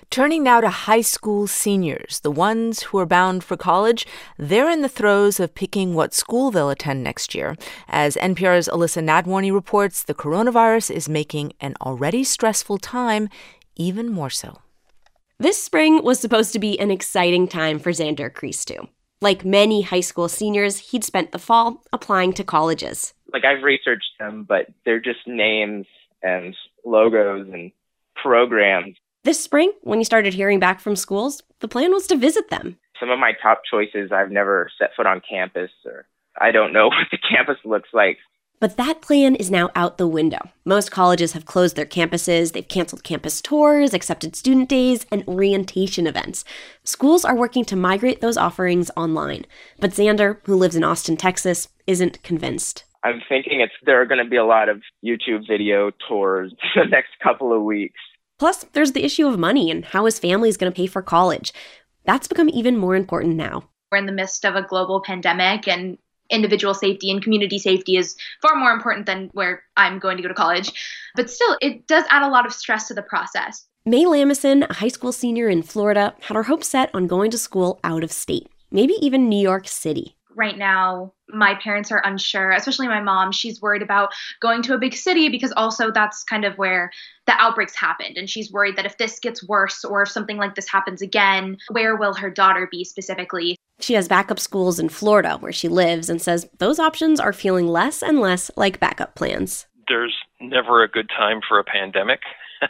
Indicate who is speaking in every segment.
Speaker 1: Turning now to high school seniors, the ones who are bound for college, they're in the throes of picking what school they'll attend next year. As NPR's Alyssa Nadworny reports, the coronavirus is making an already stressful time even more so.
Speaker 2: This spring was supposed to be an exciting time for Xander Christou. Like many high school seniors, he'd spent the fall applying to colleges.
Speaker 3: I've researched them, but they're just names and logos and programs.
Speaker 2: This spring, when he started hearing back from schools, the plan was to visit them.
Speaker 3: Some of my top choices, I've never set foot on campus, or I don't know what the campus looks like.
Speaker 2: But that plan is now out the window. Most colleges have closed their campuses, they've canceled campus tours, accepted student days, and orientation events. Schools are working to migrate those offerings online. But Xander, who lives in Austin, Texas, isn't convinced.
Speaker 3: I'm thinking there are going to be a lot of YouTube video tours the next couple of weeks.
Speaker 2: Plus, there's the issue of money and how his family is going to pay for college. That's become even more important now.
Speaker 4: We're in the midst of a global pandemic, and individual safety and community safety is far more important than where I'm going to go to college. But still, it does add a lot of stress to the process.
Speaker 2: May Lamison, a high school senior in Florida, had her hopes set on going to school out of state, maybe even New York City.
Speaker 4: Right now, my parents are unsure, especially my mom. She's worried about going to a big city because also that's kind of where the outbreaks happened. And she's worried that if this gets worse or if something like this happens again, where will her daughter be specifically?
Speaker 2: She has backup schools in Florida where she lives and says those options are feeling less and less like backup plans.
Speaker 5: There's never a good time for a pandemic,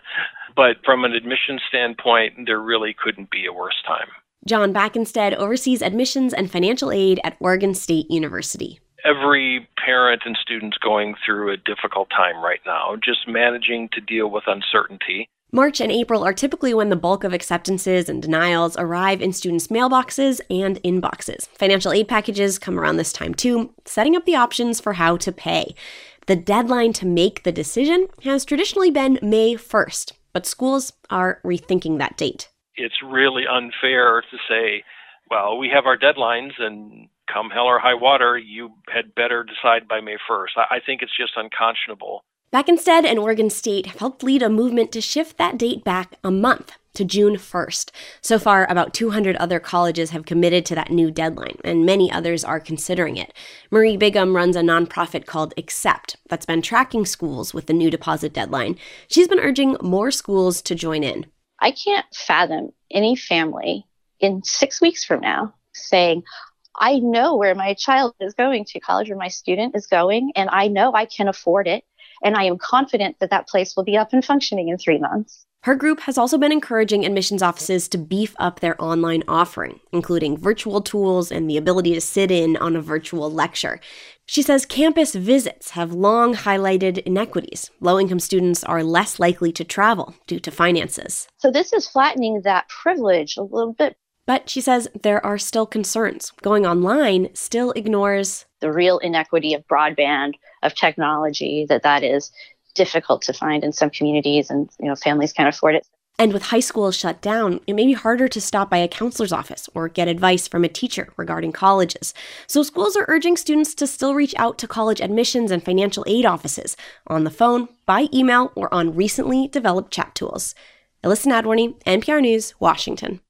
Speaker 5: but from an admissions standpoint, there really couldn't be a worse time.
Speaker 2: John Backenstead oversees admissions and financial aid at Oregon State University.
Speaker 5: Every parent and student's going through a difficult time right now, just managing to deal with uncertainty.
Speaker 2: March and April are typically when the bulk of acceptances and denials arrive in students' mailboxes and inboxes. Financial aid packages come around this time too, setting up the options for how to pay. The deadline to make the decision has traditionally been May 1st, but schools are rethinking that date.
Speaker 5: It's really unfair to say, well, we have our deadlines and come hell or high water, you had better decide by May 1st. I think it's just unconscionable.
Speaker 2: Backenstead and Oregon State have helped lead a movement to shift that date back a month to June 1st. So far, about 200 other colleges have committed to that new deadline, and many others are considering it. Marie Bigham runs a nonprofit called Accept that's been tracking schools with the new deposit deadline. She's been urging more schools to join in.
Speaker 6: I can't fathom any family in 6 weeks from now saying, I know where my child is going to college, where my student is going, and I know I can afford it. And I am confident that that place will be up and functioning in 3 months.
Speaker 2: Her group has also been encouraging admissions offices to beef up their online offering, including virtual tools and the ability to sit in on a virtual lecture. She says campus visits have long highlighted inequities. Low-income students are less likely to travel due to finances.
Speaker 6: So this is flattening that privilege a little bit.
Speaker 2: But she says there are still concerns. Going online still ignores
Speaker 6: the real inequity of broadband, of technology, that is difficult to find in some communities, and families can't afford it.
Speaker 2: And with high schools shut down, it may be harder to stop by a counselor's office or get advice from a teacher regarding colleges. So schools are urging students to still reach out to college admissions and financial aid offices on the phone, by email, or on recently developed chat tools. Alyssa Nadworny, NPR News, Washington.